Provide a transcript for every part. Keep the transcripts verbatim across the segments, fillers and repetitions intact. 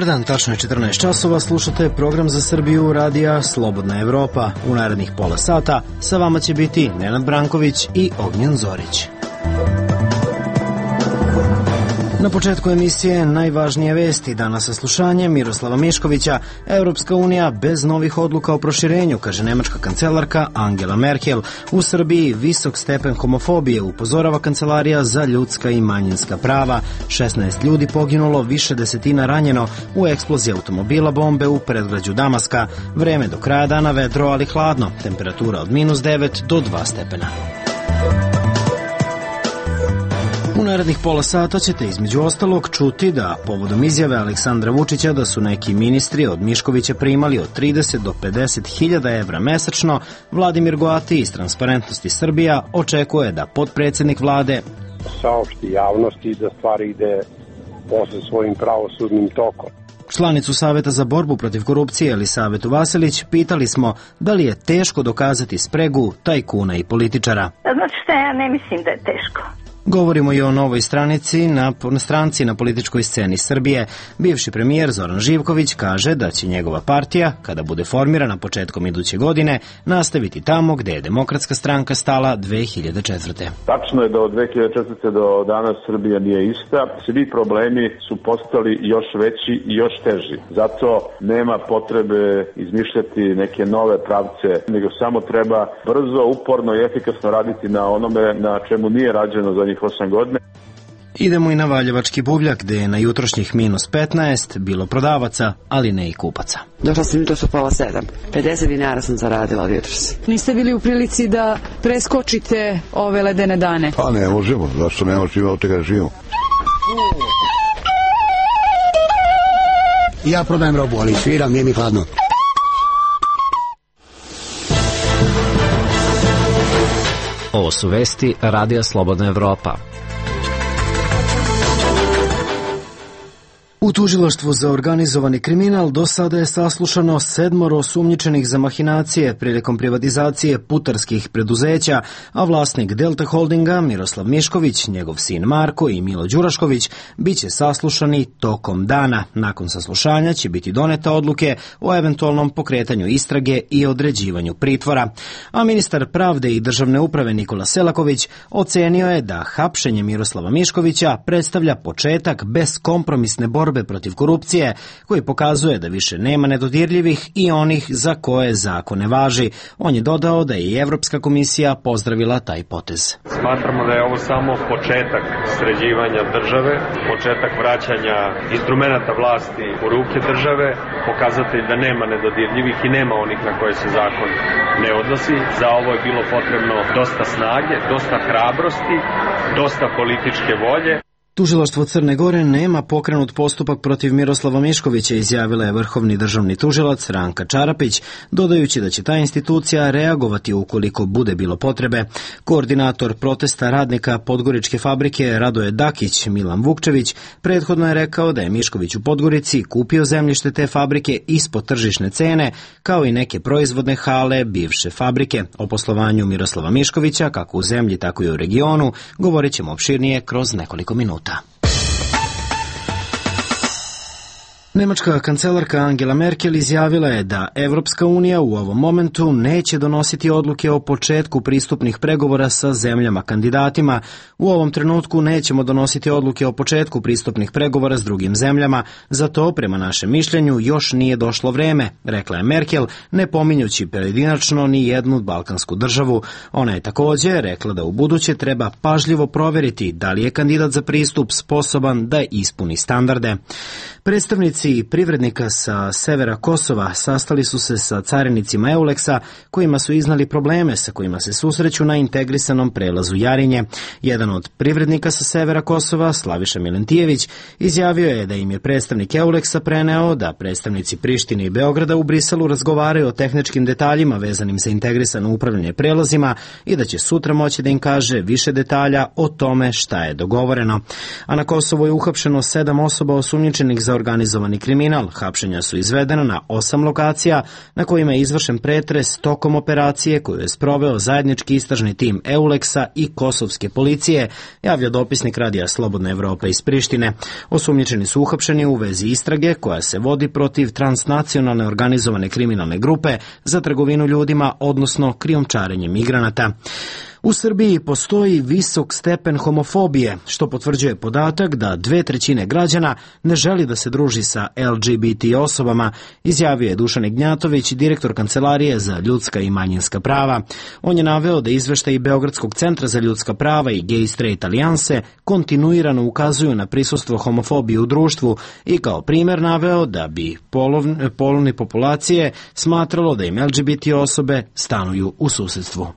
Dobar dan, tačno je četrnaest časova, slušate program za Srbiju radija Slobodna Evropa. U narednih pola sata sa vama će biti Nenad Branković i Ognjen Zorić. Na početku emisije najvažnije vesti, danas saslušanje Miroslava Miškovića. Evropska unija bez novih odluka o proširenju, kaže nemačka kancelarka Angela Merkel. U Srbiji visok stepen homofobije, upozorava Kancelarija za ljudska i manjinska prava. šesnaest ljudi poginulo, više desetina ranjeno u eksploziji automobila bombe u predgrađu Damaska. Vreme do kraja dana vedro, ali hladno. Temperatura od minus devet do dva stepena. U narednih pola sata ćete između ostalog čuti da povodom izjave Aleksandra Vučića da su neki ministri od Miškovića primali od trideset do pedeset hiljada evra mesečno, Vladimir Goati iz Transparentnosti Srbija očekuje da potpredsednik vlade saopšti javnosti da stvari ide posle svojim pravosudnim tokom. Članicu Saveta za borbu protiv korupcije Elisavetu Vasilić pitali smo da li je teško dokazati spregu tajkuna i političara. Znači šta, ja ne mislim da je teško. Govorimo i o novoj stranici na, na stranci na političkoj sceni Srbije. Bivši premijer Zoran Živković kaže da će njegova partija, kada bude formirana početkom iduće godine, nastaviti tamo gde je Demokratska stranka stala dve hiljade četvrte. Tačno je da od dve hiljade četvrte do danas Srbija nije ista. Svi problemi su postali još veći i još teži. Zato nema potrebe izmišljati neke nove pravce, nego samo treba brzo, uporno i efikasno raditi na onome na čemu nije rađeno za njih osam godina. Idemo i na Valjevački buvljak, gde je na jutrošnjih minus petnaest bilo prodavaca, ali ne i kupaca. Došla sam jutros u pola sedam. pedeset dinara sam zaradila od jutros. Niste bili u prilici da preskočite ove ledene dane? Pa ne možemo, zašto ne možemo, od tega živimo. Ja prodajem robu, ali sviram, nije mi hladno. Ovo su vesti Radija Slobodna Evropa. U tužilaštvu za organizovani kriminal do sada je saslušano sedmoro osumnjičenih za mahinacije prilikom privatizacije putarskih preduzeća, a vlasnik Delta Holdinga Miroslav Mišković, njegov sin Marko i Milo Đurašković biće saslušani tokom dana. Nakon saslušanja će biti doneta odluke o eventualnom pokretanju istrage i određivanju pritvora. A ministar pravde i državne uprave Nikola Selaković ocenio je da hapšenje Miroslava Miškovića predstavlja početak beskompromisne borbe protiv korupcije, koji pokazuje da više nema nedodirljivih i onih za koje zakon ne važi. On je dodao da je i Evropska komisija pozdravila taj potez. Smatramo da je ovo samo početak sređivanja države, početak vraćanja instrumenta vlasti u ruke države, pokazatelj da nema nedodirljivih i nema onih na koje se zakon ne odnosi. Za ovo je bilo potrebno dosta snage, dosta hrabrosti, dosta političke volje. Tužilaštvo Crne Gore nema pokrenut postupak protiv Miroslava Miškovića, izjavila je vrhovni državni tužilac Ranka Čarapić, dodajući da će ta institucija reagovati ukoliko bude bilo potrebe. Koordinator protesta radnika Podgoričke fabrike Radoje Dakić Milan Vukčević prethodno je rekao da je Mišković u Podgorici kupio zemljište te fabrike ispod tržišne cene, kao i neke proizvodne hale bivše fabrike. O poslovanju Miroslava Miškovića, kako u zemlji, tako i u regionu, govorit ćemo opširnije kroz nekoliko minuta. Nemačka kancelarka Angela Merkel izjavila je da Evropska unija u ovom momentu neće donositi odluke o početku pristupnih pregovora sa zemljama kandidatima. U ovom trenutku nećemo donositi odluke o početku pristupnih pregovora s drugim zemljama, za to, prema našem mišljenju, još nije došlo vreme, rekla je Merkel, ne pominjući pojedinačno ni jednu balkansku državu. Ona je također rekla da u buduće treba pažljivo proveriti da li je kandidat za pristup sposoban da ispuni standarde. Predstavnici privrednika sa severa Kosova sastali su se sa carinicima Euleksa, kojima su iznali probleme sa kojima se susreću na integrisanom prelazu Jarinje. Jedan od privrednika sa severa Kosova, Slaviša Milentijević, izjavio je da im je predstavnik Euleksa preneo da predstavnici Prištine i Beograda u Briselu razgovaraju o tehničkim detaljima vezanim za integrisano upravljanje prelazima i da će sutra moći da im kaže više detalja o tome šta je dogovoreno. A na Kosovu je uhapšeno sedam osoba osumnjičenih za organizovani organizovani kriminal. Hapšenja su izvedena na osam lokacija na kojima je izvršen pretres tokom operacije koju je sproveo zajednički istražni tim Euleksa i kosovske policije, javlja dopisnik Radija Slobodna Evropa iz Prištine. Osumnjičeni su uhapšeni u vezi istrage koja se vodi protiv transnacionalne organizovane kriminalne grupe za trgovinu ljudima, odnosno krijumčarenje migranata. U Srbiji postoji visok stepen homofobije, što potvrđuje podatak da dve trećine građana ne želi da se druži sa L G B T osobama, izjavio je Dušan Ignjatović, direktor Kancelarije za ljudska i manjinska prava. On je naveo da izveštaji Beogradskog centra za ljudska prava i Gay Straight Alijanse kontinuirano ukazuju na prisustvo homofobije u društvu i kao primjer naveo da bi polovne, polovne populacije smatralo da im L G B T osobe stanuju u susedstvu.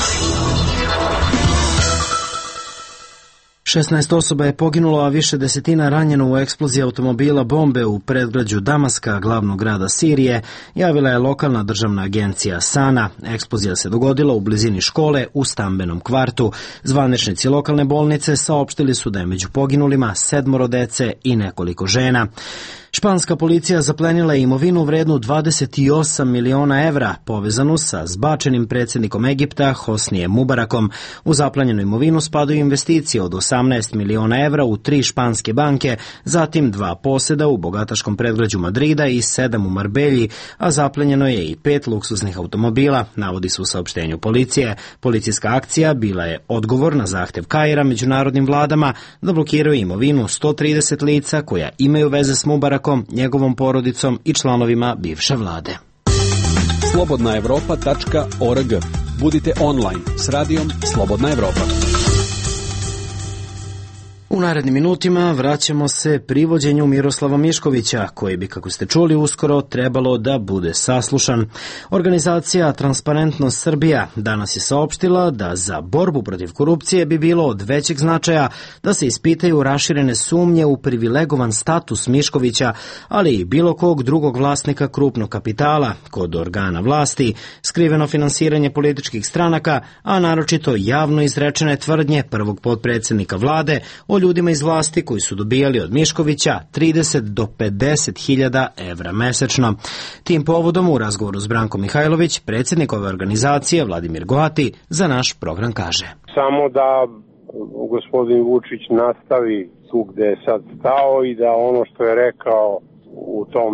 šesnaest osoba je poginulo, a više desetina ranjeno u eksploziji automobila bombe u predgrađu Damaska, glavnog grada Sirije, javila je lokalna državna agencija Sana. Eksplozija se dogodila u blizini škole u stambenom kvartu. Zvaničnici lokalne bolnice saopštili su da je među poginulima sedmoro dece i nekoliko žena. Španska policija zaplenila je imovinu vrednu dvadeset osam miliona evra, povezanu sa zbačenim predsjednikom Egipta Hosnijem Mubarakom. U zaplenjenu imovinu spadaju investicije od osamnaest miliona evra u tri španske banke, zatim dva poseda u bogataškom predgrađu Madrida i sedam u Marbelji, a zaplenjeno je i pet luksuznih automobila, navodi se u saopštenju policije. Policijska akcija bila je odgovor na zahtev Kaira međunarodnim vladama da blokiraju imovinu sto trideset lica koja imaju veze s Mubarakom, njegovom porodicom i članovima bivše vlade. slobodna evropa tačka org. Budite online s radijom Slobodna Evropa. U narednim minutima vraćamo se privođenju Miroslava Miškovića, koji bi, kako ste čuli, uskoro trebalo da bude saslušan. Organizacija Transparentnost Srbija danas je saopštila da za borbu protiv korupcije bi bilo od većeg značaja da se ispitaju raširene sumnje u privilegovan status Miškovića, ali i bilo kog drugog vlasnika krupnog kapitala kod organa vlasti, skriveno finansiranje političkih stranaka, a naročito javno izrečene tvrdnje prvog potpredsjednika vlade o ljudima iz vlasti koji su dobijali od Miškovića trideset do pedeset hiljada evra mesečno. Tim povodom u razgovoru s Brankom Mihajlović, predsjednik ove organizacije Vladimir Goati, za naš program kaže: Samo da gospodin Vučić nastavi tu gde je sad stao i da ono što je rekao u tom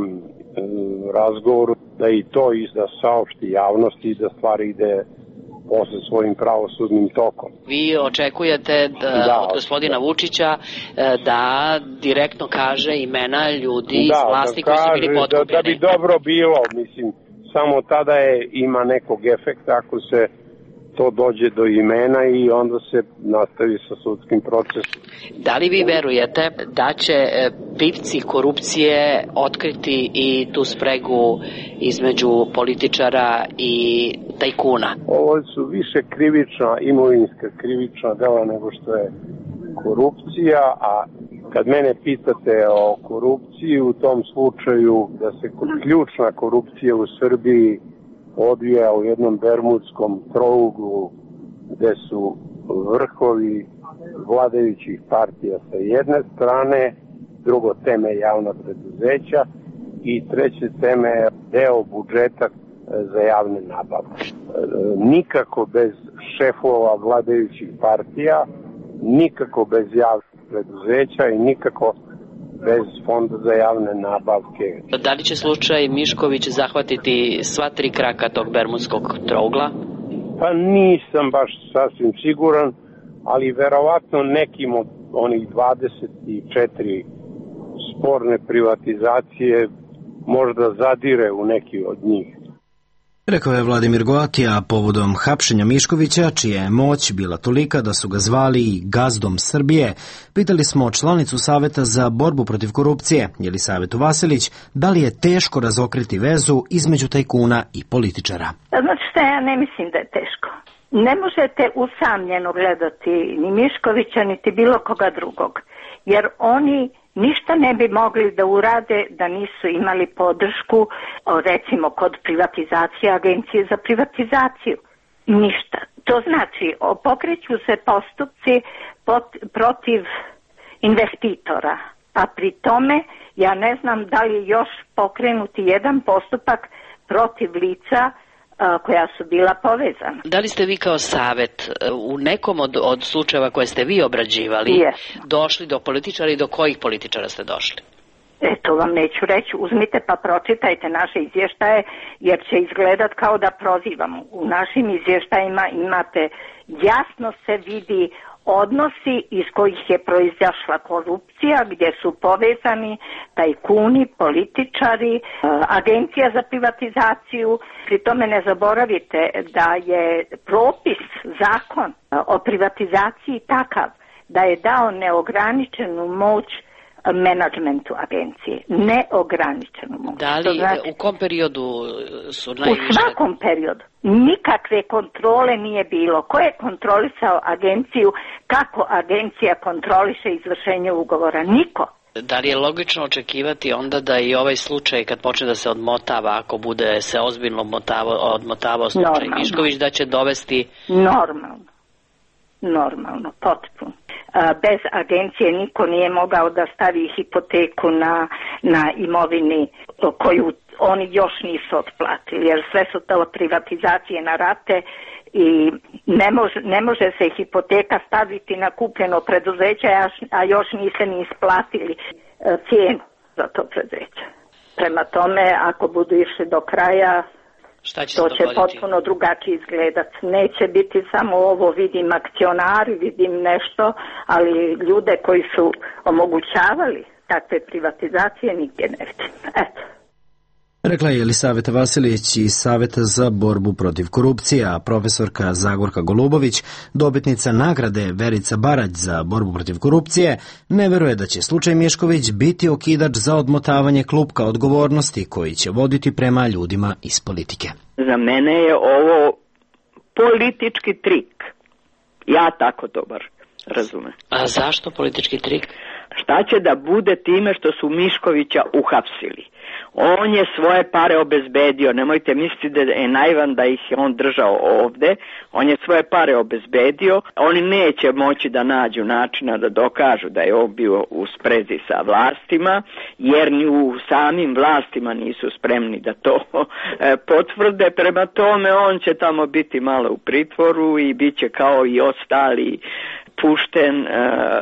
razgovoru, da i to da saopšti javnosti i da stvari ide posle svojim pravosudnim tokom. Vi očekujete da, da, od gospodina Vučića da direktno kaže imena ljudi iz da, vlasti da koji su bili potkupljeni. Da, da bi dobro bilo, mislim, samo tada je, ima nekog efekta ako se to dođe do imena i onda se nastavi sa sudskim procesom. Da li vi verujete da će pipci korupcije otkriti i tu spregu između političara i tajkuna? Ovo su više krivična, imovinska krivična dela nego što je korupcija, a kad mene pitate o korupciji, u tom slučaju da se ključna korupcija u Srbiji odvija u jednom bermudskom trouglu gde su vrhovi vladajućih partija sa jedne strane, drugo teme javna preduzeća i treće teme deo budžeta za javne nabavke. Nikako bez šefova vladajućih partija, nikako bez javnih preduzeća i nikako bez fonda za javne nabavke. Da li će slučaj Mišković zahvatiti sva tri kraka tog bermudskog trougla? Pa nisam baš sasvim siguran, ali verovatno nekim od onih dvadeset četiri sporne privatizacije možda zadire u neki od njih. Rekao je Vladimir Goati, a povodom hapšenja Miškovića, čija je moć bila tolika da su ga zvali i gazdom Srbije, pitali smo članicu Saveta za borbu protiv korupcije, Jelisavetu Vasilić, da li je teško razokriti vezu između tajkuna i političara. Znači šta, ja ne mislim da je teško. Ne možete usamljeno gledati ni Miškovića, niti bilo koga drugog, jer oni ništa ne bi mogli da urade da nisu imali podršku, recimo kod privatizacije, agencije za privatizaciju. Ništa. To znači, pokreću se postupci pot, protiv investitora, a pri tome Ja ne znam da li još pokrenuti jedan postupak protiv lica koja su bila povezana. Da li ste vi kao savet u nekom od, od slučajeva koje ste vi obrađivali Jesmo. došli do političara i do kojih političara ste došli? E, to vam neću reći. Uzmite pa pročitajte naše izvještaje, jer će izgledat kao da prozivamo. U našim izvještajima imate, jasno se vidi odnosi iz kojih je proizašla korupcija, gdje su povezani tajkuni, političari, agencija za privatizaciju. Pri tome ne zaboravite da je propis, zakon o privatizaciji takav da je dao neograničenu moć menadžmentu agencije. Neograničenu moć. Da li, znači, u kom periodu su najviše? U svakom periodu. Nikakve kontrole nije bilo. Ko je kontrolisao agenciju? Kako agencija kontroliše izvršenje ugovora? Niko. Da li je logično očekivati onda da i ovaj slučaj kad počne da se odmotava, ako bude se ozbiljno odmotavao, odmotavao slučaj Normalno. Mišković, da će dovesti... Normalno. Normalno, potpuno. Bez agencije niko nije mogao da stavi hipoteku na, na imovini koju oni još nisu otplatili, jer sve su to privatizacije na rate i ne može, ne može se hipoteka staviti na kupljeno preduzeće, a još niste ni isplatili cijenu za to preduzeće. Prema tome, ako budu išli do kraja, Šta će to će potpuno drugačije izgledat. Neće biti samo ovo, vidim akcionari, vidim nešto, ali ljude koji su omogućavali takve privatizacije nigdje ne vidim. Eto. Rekla je Jelisaveta Vasilić iz Saveta za borbu protiv korupcije, a profesorka Zagorka Golubović, dobitnica nagrade Verica Barać za borbu protiv korupcije, ne veruje da će slučaj Mišković biti okidač za odmotavanje klupka odgovornosti koji će voditi prema ljudima iz politike. Za mene je ovo politički trik. Ja tako dobar razumem. A zašto politički trik? Šta će da bude time što su Miškovića uhapsili? On je svoje pare obezbedio, nemojte misliti da je naivan da ih je on držao ovde, on je svoje pare obezbedio, oni neće moći da nađu načina da dokažu da je on bio u sprezi sa vlastima, jer ni u samim vlastima nisu spremni da to e, potvrde, prema tome on će tamo biti malo u pritvoru i bit će kao i ostali pušten e,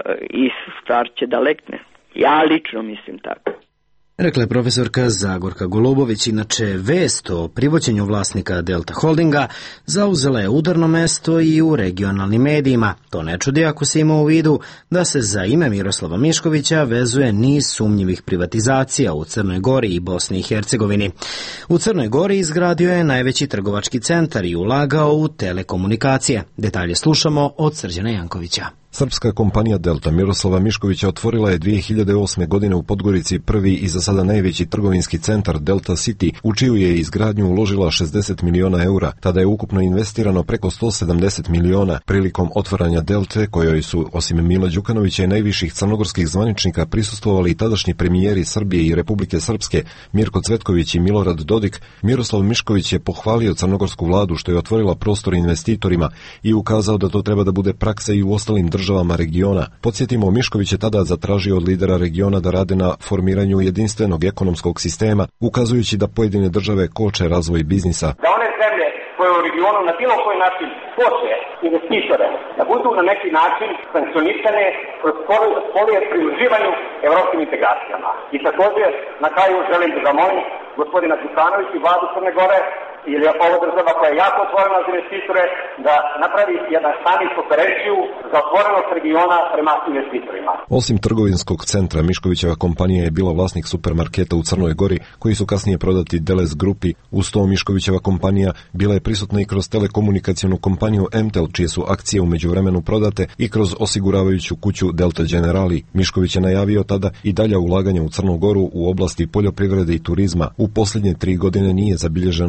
i stvar će da lekne. Ja lično mislim tako. Rekla je profesorka Zagorka Golubović. Inače, vest o privođenju vlasnika Delta Holdinga zauzela je udarno mesto i u regionalnim medijima. To ne čudi ako se ima u vidu da se za ime Miroslava Miškovića vezuje niz sumnjivih privatizacija u Crnoj Gori i Bosni i Hercegovini. U Crnoj Gori izgradio je najveći trgovački centar i ulagao u telekomunikacije. Detalje slušamo od Srđana Jankovića. Srpska kompanija Delta Miroslava Miškovića otvorila je dvije hiljade osme. godine u Podgorici prvi i za sada najveći trgovinski centar Delta City, u čiju je izgradnju uložila šezdeset miliona eura. Tada je ukupno investirano preko sto sedamdeset miliona. Prilikom otvaranja Delte, kojoj su osim Mila Đukanovića i najviših crnogorskih zvaničnika prisustvovali i tadašnji premijeri Srbije i Republike Srpske Mirko Cvetković i Milorad Dodik, Miroslav Mišković je pohvalio crnogorsku vladu što je otvorila prostor investitorima i ukazao da to treba da bude praksa i u ostalim državama državama regiona. Podsjetimo, Mišković je tada zatražio od lidera regiona da rade na formiranju jedinstvenog ekonomskog sistema, ukazujući da pojedine države koče razvoj biznisa. Da one zemlje koje u regionu na bilo koji način koče investitore, da budu na neki način sankcionisane kroz polije pridruživanju evropskim integracijama. I također, na kraju želim da zamolim gospodina Đukanovića i vladu Crne Gore, ili je ovo država koja je jako otvorena za investitore, da napravi jedan sami konferenciju za otvorenost regiona prema investitorima. Osim trgovinskog centra, Miškovićeva kompanija je bila vlasnik supermarketa u Crnoj Gori, koji su kasnije prodati Deles grupi. Uz to Miškovićeva kompanija bila je prisutna i kroz telekomunikacijnu kompaniju Emtel, čije su akcije u međuvremenu prodate, i kroz osiguravajuću kuću Delta Generali. Mišković je najavio tada i dalja ulaganja u Crnu Goru u oblasti poljoprivrede i turizma. U posljednje tri godine nije zabilježeno novo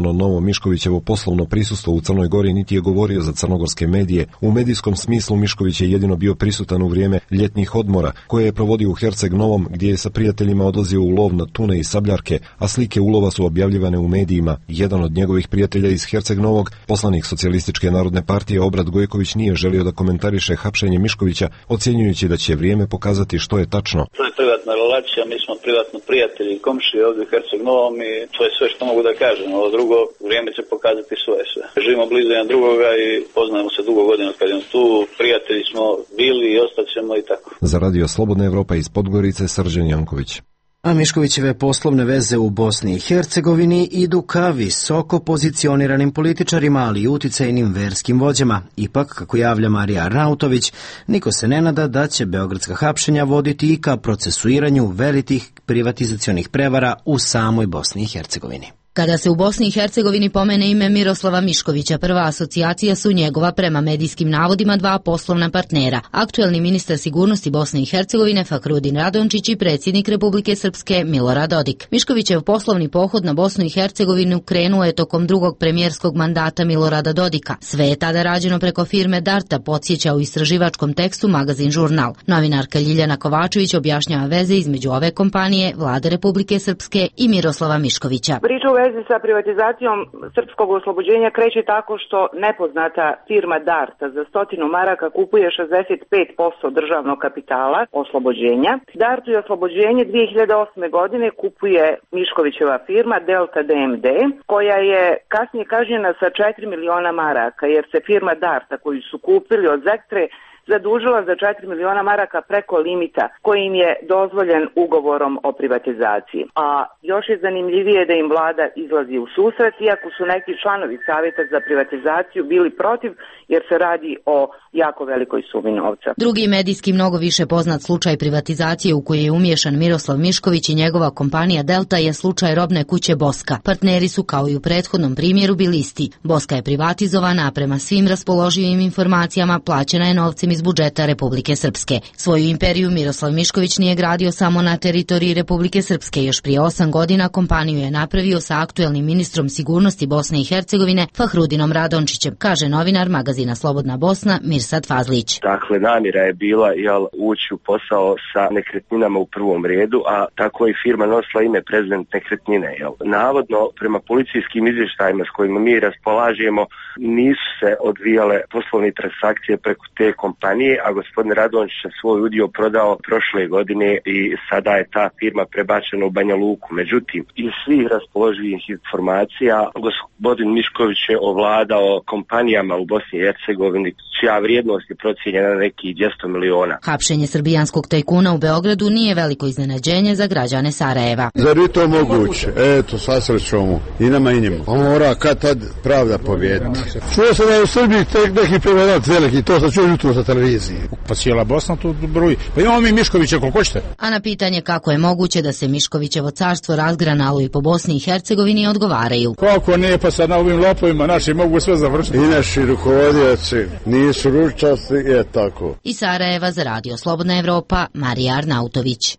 Miškovićevo poslovno prisustvo u Crnoj Gori, niti je govorio za crnogorske medije. U medijskom smislu Mišković je jedino bio prisutan u vrijeme ljetnih odmora, koje je provodio u Herceg Novom, gdje je sa prijateljima odlazio u lov na tune i sabljarke, a slike ulova su objavljivane u medijima. Jedan od njegovih prijatelja iz Herceg Novog, poslanik Socijalističke narodne partije Obrad Gojković, nije želio da komentariše hapšenje Miškovića, ocjenjujući da će vrijeme pokazati što je tačno. To je privatna relacija, mi smo privatno prijatelji i komšije ovdje u Herceg Novom i to je sve što mogu da kažem. Ovo drugo, vrijeme će pokazati svoje sve. Živimo blizu jedan drugoga i poznajemo se dugo godina kad je tu, prijatelji smo bili i ostaćemo i tako. Za Radio Slobodna Evropa iz Podgorice, Srđan Janković. A Miškovićeve poslovne veze u Bosni i Hercegovini idu ka visoko pozicioniranim političarima, ali i uticajnim verskim vođama. Ipak, kako javlja Marija Arnautović, niko se ne nada da će beogradska hapšenja voditi i ka procesuiranju velikih privatizacionih prevara u samoj Bosni i Hercegovini. Kada se u Bosni i Hercegovini pomene ime Miroslava Miškovića, prva asocijacija su njegova prema medijskim navodima dva poslovna partnera, aktuelni ministar sigurnosti Bosne i Hercegovine Fahrudin Radončić i predsjednik Republike Srpske Milorad Dodik. Miškovićev poslovni pohod na Bosnu i Hercegovinu krenuo je tokom drugog premijerskog mandata Milorada Dodika. Sve je tada rađeno preko firme Darta, podsjeća u istraživačkom tekstu magazin Žurnal. Novinarka Ljiljana Kovačević objašnjava veze između ove kompanije, Vlade Republike Srpske i Miroslava Miškovića. U vezi sa privatizacijom srpskog oslobođenja kreće tako što nepoznata firma Darta za stotinu maraka kupuje šezdeset pet posto državnog kapitala oslobođenja. Dartu je oslobođenje dvije hiljade osme. godine kupuje Miškovićeva firma Delta D M D, koja je kasnije kažnjena sa četiri miliona maraka, jer se firma Darta koju su kupili od Zektre zadužila za četiri miliona maraka preko limita koji im je dozvoljen ugovorom o privatizaciji. A još je zanimljivije da im vlada izlazi u susret, iako su neki članovi savjeta za privatizaciju bili protiv, jer se radi o jako velikoj sumi novca. Drugi medijski mnogo više poznat slučaj privatizacije u koji je umiješan Miroslav Mišković i njegova kompanija Delta je slučaj robne kuće Boska. Partneri su kao i u prethodnom primjeru bili isti. Boska je privatizovana, a prema svim raspoloživim informacijama plaćena je novcem iz budžeta Republike Srpske. Svoju imperiju Miroslav Mišković nije gradio samo na teritoriji Republike Srpske. Još prije osam godina kompaniju je napravio sa aktuelnim ministrom sigurnosti Bosne i Hercegovine Fahrudinom Radončićem, kaže novinar magazina Slobodna Bosna Mirsad Fazlić. Dakle, namjera je bila jel, ući u posao sa nekretninama u prvom redu, a tako i firma nosila ime prezident nekretnine. Jel. Navodno, prema policijskim izvještajima s kojima mi raspolažemo, nisu se odvijale poslovne transakcije preko te kompanije, a gospodin Radončić je svoj udio prodao prošle godine i sada je ta firma prebačena u Banja Luku. Međutim, iz svih raspoloživih informacija, gospodin Mišković je ovladao kompanijama u Bosni i Hercegovini, čija vrijednost je procijenjena na nekih dvjesto miliona. Hapšenje srbijanskog tajkuna u Beogradu nije veliko iznenađenje za građane Sarajeva. Zar je to moguće? Eto, sasrećemo i nama i njemu. On mora kad tad pravda pobjediti. Čuo se da je u Srbiji tek neki prevelac veliki, to sam čuo jutro za televiziji. Pa cijela Bosna tu broji. Pa imamo mi Miškovića koliko hoćete. A na pitanje kako je moguće da se Miškovićevo carstvo razgranalo i po Bosni i Hercegovini odgovaraju. Kako ne, pa sad na ovim lopovima naši mogu sve završiti. I naši rukovodioci nisu ručasti, je tako. I Sarajeva za Radio Slobodna Evropa, Marija Arnautović.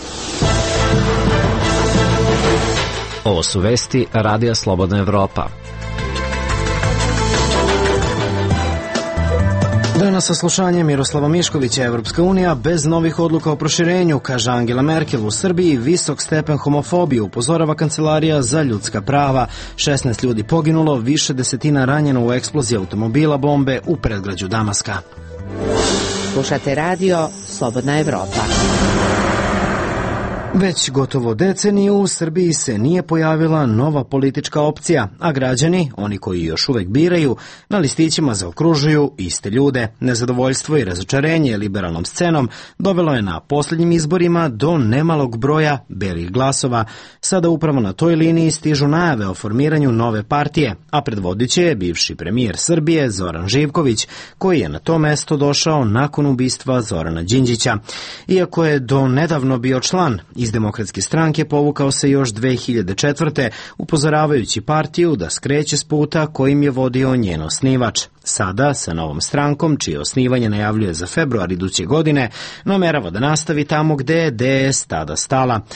Ovo su vesti Radija Slobodna Evropa. Danas saslušanje Miroslava Miškovića, Evropska unija bez novih odluka o proširenju, kaže Angela Merkel. U Srbiji visok stepen homofobije, upozorava Kancelarija za ljudska prava. šesnaest ljudi poginulo, više desetina ranjeno u eksploziji automobila bombe u predgrađu Damaska. Slušate radio Slobodna Evropa. Već gotovo deceniju u Srbiji se nije pojavila nova politička opcija, a građani, oni koji još uvek biraju, na listićima zaokružuju iste ljude. Nezadovoljstvo i razočarenje liberalnom scenom dovelo je na posljednjim izborima do nemalog broja belih glasova. Sada upravo na toj liniji stižu najave o formiranju nove partije, a predvodit će je bivši premijer Srbije Zoran Živković, koji je na to mesto došao nakon ubistva Zorana Đinđića. Iako je do nedavno bio član iz Demokratske stranke, povukao se još dve hiljade četvrte. upozoravajući partiju da skreće s puta kojim je vodio njen osnivač. Sada, sa novom strankom, čije osnivanje najavljuje za februar iduće godine, namerava da nastavi tamo gde je D S tada stala.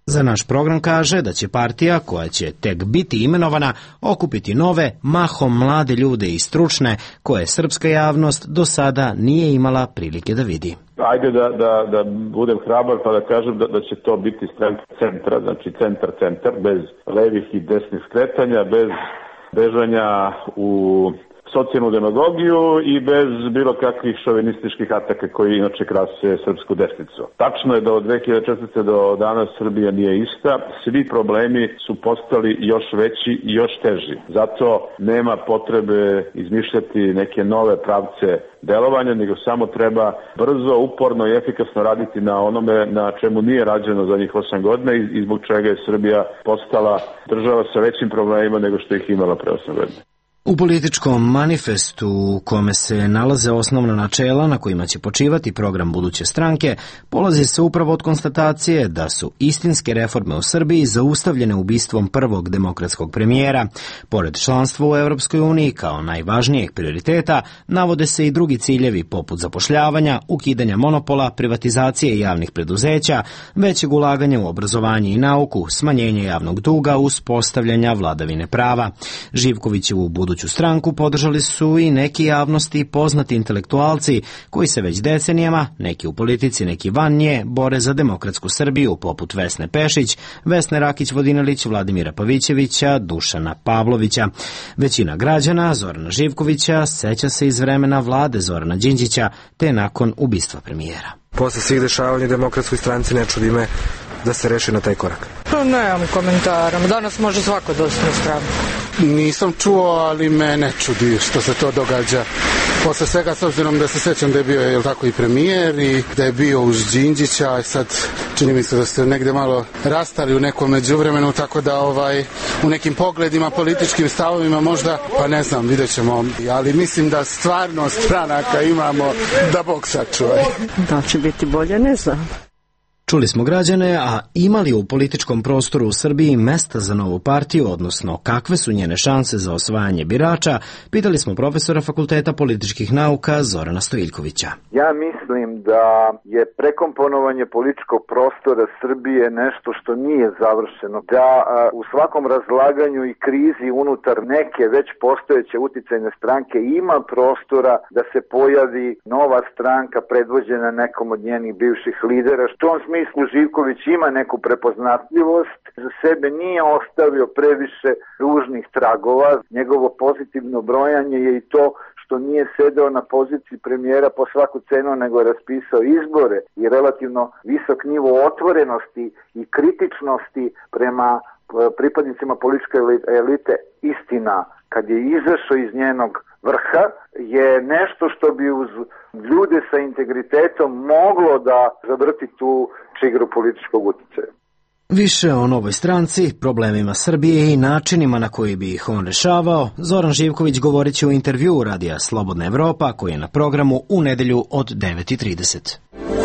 Za naš program kaže da će partija, koja će tek biti imenovana, okupiti nove, mahom mlade ljude i stručne, koje srpska javnost do sada nije imala prilike da vidi. Ajde da, da, da budem hrabar pa da kažem da, da će to biti stranka centra, znači centar-centar, bez levih i desnih skretanja, bez bežanja u socijalnu demagogiju i bez bilo kakvih šovinističkih ataka koji inače krase srpsku desnicu. Tačno je da od dve hiljade četvrte. do danas Srbija nije ista. Svi problemi su postali još veći i još teži. Zato nema potrebe izmišljati neke nove pravce delovanja, nego samo treba brzo, uporno i efikasno raditi na onome na čemu nije rađeno za njih osam godina i zbog čega je Srbija postala država sa većim problemima nego što ih imala pre osam godina. U političkom manifestu u kome se nalaze osnovna načela na kojima će počivati program buduće stranke, polazi se upravo od konstatacije da su istinske reforme u Srbiji zaustavljene ubistvom prvog demokratskog premijera. Pored članstva u Evropskoj uniji kao najvažnijeg prioriteta, navode se i drugi ciljevi poput zapošljavanja, ukidanja monopola, privatizacije javnih preduzeća, većeg ulaganja u obrazovanje i nauku, smanjenje javnog duga, uspostavljanja vladavine prava. Živkovićevu buduću stranku podržali su i neki javnosti poznati intelektualci koji se već decenijama, neki u politici, neki van nje, bore za demokratsku Srbiju, poput Vesne Pešić, Vesne Rakić-Vodinelić, Vladimira Pavićevića, Dušana Pavlovića. Većina građana Zorana Živkovića seća se iz vremena vlade Zorana Đinđića, te nakon ubistva premijera. Posle svih dešavanja demokratskoj stranci ne čudi me da se reši na taj korak. Pa nemam komentara, danas može svako doći na stranu. Nisam čuo, ali me ne čudi što se to događa. Posle svega, s obzirom da se sećam da je bio, jel tako, i premijer i da je bio uz Đinđića, sad čini mi se da ste negde malo rastali u nekom međuvremenu, tako da ovaj, u nekim pogledima, političkim stavovima možda, pa ne znam, vidjet ćemo, ali mislim da stvarno stranaka imamo da Bog sačuva. Da će biti bolje, ne znam. Čuli smo građane, a ima li u političkom prostoru u Srbiji mesta za novu partiju, odnosno kakve su njene šanse za osvajanje birača, pitali smo profesora Fakulteta političkih nauka Zorana Stojiljkovića. Ja mislim da je prekomponovanje političkog prostora Srbije nešto što nije završeno, da u svakom razlaganju i krizi unutar neke već postojeće uticajne stranke ima prostora da se pojavi nova stranka predvođena nekom od njenih bivših lidera, što on smisli Živković ima neku prepoznatljivost, za sebe nije ostavio previše ružnih tragova, njegovo pozitivno brojanje je i to što nije sedeo na poziciji premijera po svaku cenu, nego je raspisao izbore i relativno visok nivo otvorenosti i kritičnosti prema pripadnicima političke elite. Istina, kad je izašao iz njenog vrha, je nešto što bi uz ljude sa integritetom moglo da zavrti tu čigru političkog uticaja. Više o novoj stranci, problemima Srbije i načinima na koji bi ih on rešavao, Zoran Živković govorit će u intervjuu radija Slobodna Evropa, koji je na programu u nedelju od devet i trideset.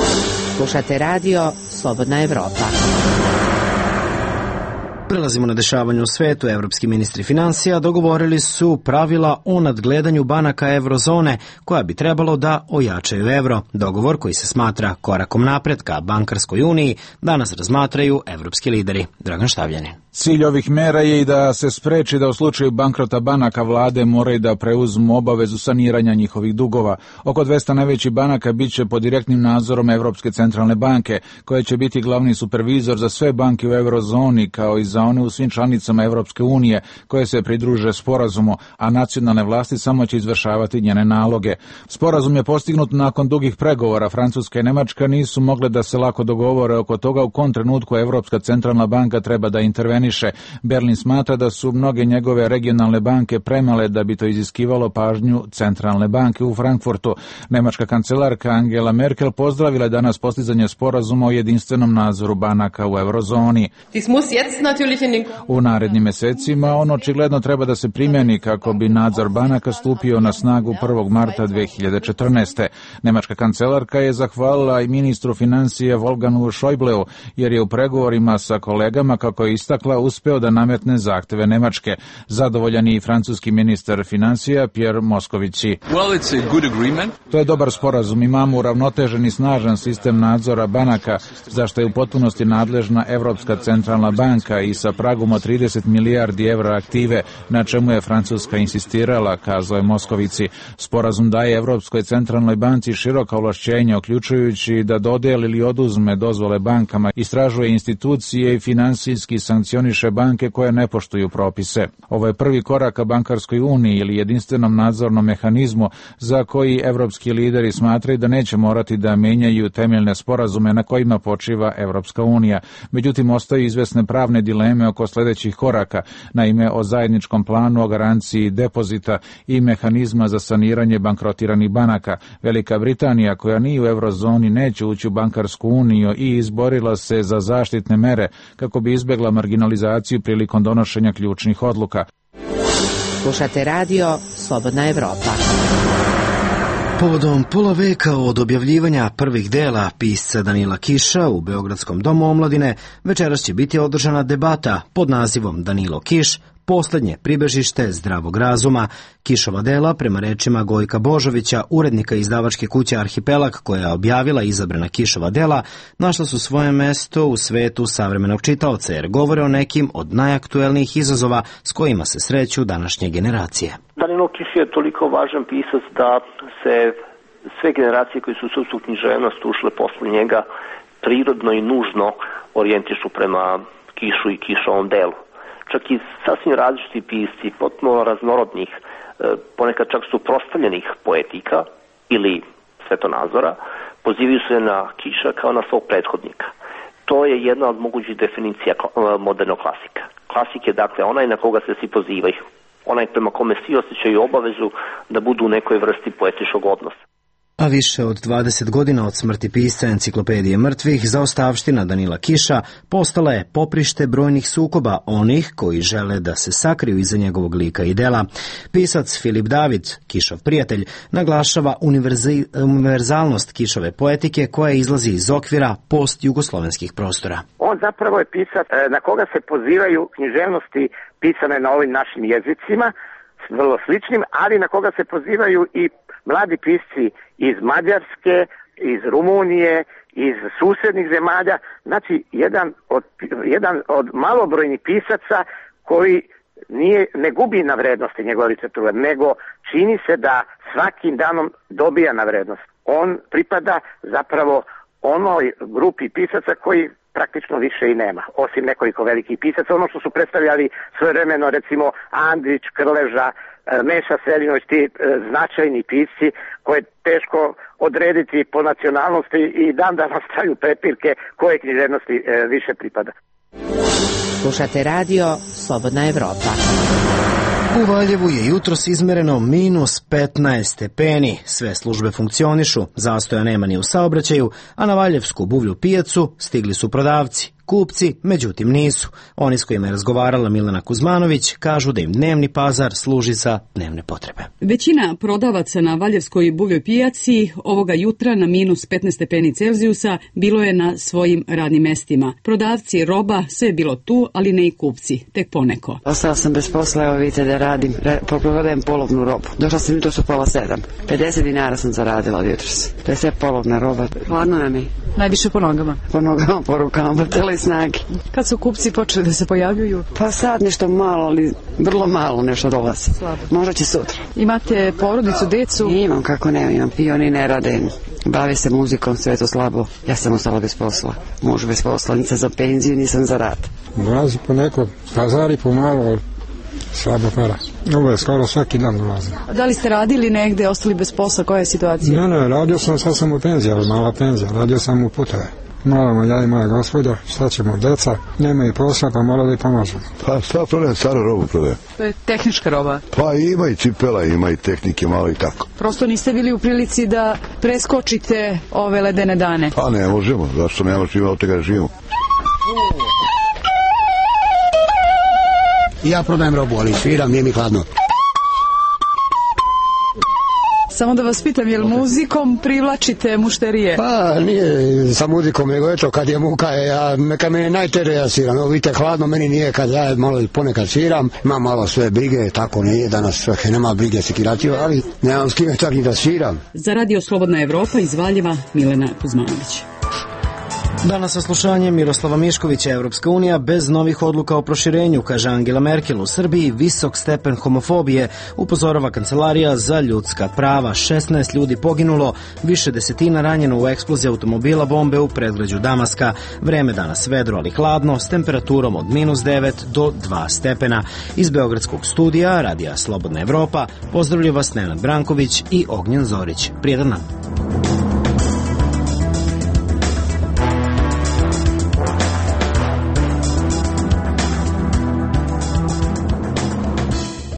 Slušate radio Slobodna Evropa. Prelazimo na dešavanje u svetu. Evropski ministri finansija dogovorili su pravila o nadgledanju banaka eurozone koja bi trebalo da ojačaju evro. Dogovor, koji se smatra korakom napred ka bankarskoj uniji, danas razmatraju evropski lideri. Dragan Štavljanin. Cilj ovih mera je i da se spreči da u slučaju bankrota banaka vlade moraju da preuzmu obavezu saniranja njihovih dugova. Oko dvesta najvećih banaka bit će pod direktnim nadzorom Evropske centralne banke, koja će biti glavni supervizor za sve banke u eurozoni, kao i za one u svim članicama Evropske unije koje se pridruže sporazumu, a nacionalne vlasti samo će izvršavati njene naloge. Sporazum je postignut nakon dugih pregovora. Francuska i Nemačka nisu mogle da se lako dogovore oko toga u kom trenutku Evropska centralna banka treba da interveniše. Berlin smatra da su mnoge njegove regionalne banke premale da bi to iziskivalo pažnju centralne banke u Frankfurtu. Nemačka kancelarka Angela Merkel pozdravila je danas postizanje sporazuma o jedinstvenom nadzoru banaka u eurozoni. U narednim mesecima on očigledno treba da se primjeni kako bi nadzor banaka stupio na snagu prvog marta dve hiljade četrnaeste. Nemačka kancelarka je zahvalila i ministru financije Wolfgangu Schäubleu, jer je u pregovorima sa kolegama, kako je istakla, Angela uspeo da nametne zahteve Nemačke. Zadovoljan je i francuski ministar financija Pierre Moscovici. Well, it's a good agreement. To je dobar sporazum. Imamo uravnotežen i snažan sistem nadzora banaka, za što je u potpunosti nadležna Evropska centralna banka i sa pragom od trideset milijardi evra aktive, na čemu je Francuska insistirala, kazao je Moscovici. Sporazum daje Evropskoj centralnoj banci široka ovlašćenja, uključujući da dodeli ili oduzme dozvole bankama, istražuje institucije i finansijski sankcioniše banke koje ne poštuju propise. Ovo je prvi korak ka bankarskoj uniji ili jedinstvenom nadzornom mehanizmu za koji evropski lideri smatraju da neće morati da menjaju temeljne sporazume na kojima počiva Evropska unija. Međutim, ostaju izvesne pravne dileme oko sledećih koraka, naime o zajedničkom planu o garanciji depozita i mehanizma za saniranje bankrotiranih banaka. Velika Britanija, koja nije u eurozoni, neće ući u bankarsku uniju i izborila se za zaštitne mere kako bi izbegla marginalizaciju prilikom donošenja ključnih odluka. Slušate radio Slobodna Evropa. Povodom pola veka od objavljivanja prvih dela pisca Danila Kiša u Beogradskom domu omladine, večeras će biti održana debata pod nazivom Danilo Kiš, poslednje pribežište zdravog razuma. Kišova dela, prema rečima Gojka Božovića, urednika izdavačke kuće Arhipelag, koja je objavila izabrana Kišova dela, našla su svoje mesto u svetu savremenog čitaoca, jer govore o nekim od najaktuelnijih izazova s kojima se sreću današnje generacije. Danilo Kiš je toliko važan pisac da se sve generacije koje su u srpsku književnost ušle posle njega prirodno i nužno orijentišu prema Kišu i Kišovom delu. Čak i sasvim različiti pisci, potpuno raznorodnih, ponekad čak suprotstavljenih poetika ili svetonazora, pozivaju se na Kiša kao na svog prethodnika. To je jedna od mogućih definicija modernog klasika. Klasik je dakle onaj na koga se svi pozivaju, onaj prema kome svi osjećaju obavezu da budu u nekoj vrsti poetičkog odnosa. A više od dvadeset godina od smrti pisca Enciklopedije mrtvih, zaostavština Danila Kiša postala je poprište brojnih sukoba onih koji žele da se sakriju iza njegovog lika i dela. Pisac Filip David, Kišov prijatelj, naglašava univerzi, univerzalnost Kišove poetike koja izlazi iz okvira post-jugoslovenskih prostora. On zapravo je pisac na koga se pozivaju književnosti pisane na ovim našim jezicima, vrlo sličnim, ali na koga se pozivaju i mladi pisci iz Mađarske, iz Rumunije, iz susednih zemalja, znači jedan od, jedan od malobrojnih pisaca koji nije, ne gubi na vrednosti njegova literatura, nego čini se da svakim danom dobija na vrednost. On pripada zapravo onoj grupi pisaca koji praktično više i nema, osim nekoliko velikih pisaca. Ono što su predstavljali svojevremeno, recimo Andrić, Krleža, Meša Selinović, ti značajni pisci koje je teško odrediti po nacionalnosti i dan danas traju prepirke koje književnosti više pripada. Slušate radio Slobodna Evropa. U Valjevu je jutros izmereno minus petnaest stepeni. Sve službe funkcionišu, zastoja nema ni u saobraćaju, a na Valjevsku buvlju pijacu stigli su prodavci. Kupci, međutim, nisu. Oni s kojima je razgovarala Milena Kuzmanović kažu da im dnevni pazar služi za dnevne potrebe. Većina prodavaca na Valjevskoj buvljoj pijaci ovoga jutra na minus petnaest stepeni Celzijusa bilo je na svojim radnim mestima. Prodavci roba, sve je bilo tu, ali ne i kupci, tek poneko. Ostala sam bez posla, evo vidite da radim, prodajem polovnu robu. Došla sam jutros u pola sedam. pedeset dinara sam zaradila od jutros. To je sve polovna roba. Hladno nam je. Najviše po nogama. Po nogama, po rukama, po tele snage. Kad su kupci počeli da se pojavljuju? Pa sad nešto malo, ali vrlo malo nešto dolazi. Slabo. Možda će sutra. Imate porodicu, decu? Imam, kako ne, imam. I oni ne rade. Bave se muzikom, sve to slabo. Ja sam ostala bez posla. Muž bez posla, nisam za penziju, nisam za rad. Dolazi po neko, pazari po malo, slabo para. Ovo je skoro svaki dan dolazi. Da li ste radili negde, ostali bez posla, koja je situacija? Ne, ne, radio sam, sad sam u penziji, ali mala penzija, radio sam u puteve. Moramo, ja i moja gospoda, šta ćemo, deca, nema i posla, pa mora da i pomožemo. Pa šta prodajem, staru robu prodajem. To je tehnička roba? Pa ima i cipela, ima i tehnike, malo i tako. Prosto niste bili u prilici da preskočite ove ledene dane? Pa ne možemo, zašto ne možemo, od tega živimo. Ja prodajem robu, ali sviram, nije mi hladno. Samo da vas pitam, jel muzikom privlačite mušterije? Pa nije sa muzikom, nego eto kad je muka, ja, kad me je najteže ja sviram. Evo vidite, hladno meni nije kad ja malo ponekad sviram, imam malo sve brige, tako nije danas sve, nema brige sekiraciju, ali nemam s kime čak i da sviram. Za Radio Slobodna Evropa iz Valjeva, Milena Kuzmanović. Danas saslušanje Miroslava Miškovića. Evropska unija bez novih odluka o proširenju, kaže Angela Merkel. U Srbiji visok stepen homofobije, upozorava Kancelarija za ljudska prava. šesnaest ljudi poginulo, više desetina ranjeno u eksploziji automobila bombe u predgrađu Damaska. Vreme danas vedro, ali hladno, s temperaturom od minus devet do dva stepena. Iz Beogradskog studija Radija Slobodna Evropa pozdravlja vas Nenad Branković i Ognjen Zorić. Prijedan dan.